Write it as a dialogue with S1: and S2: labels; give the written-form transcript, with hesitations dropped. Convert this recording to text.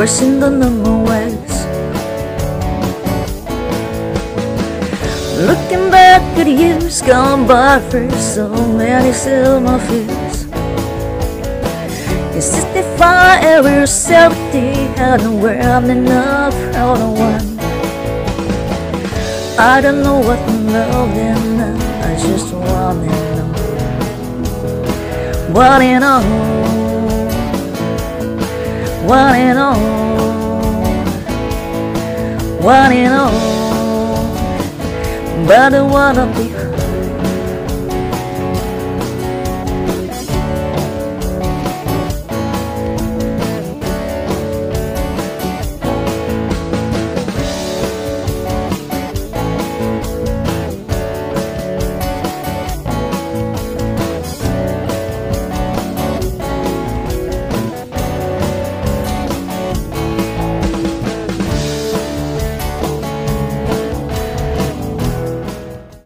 S1: in the normal ways. Looking back at the years gone by for so many silver fears. In 65 every 70 had no where I'm enough for no one. I don't know what I'm loving now, I just wanna know what it all, what it all, what it all. But I wanna be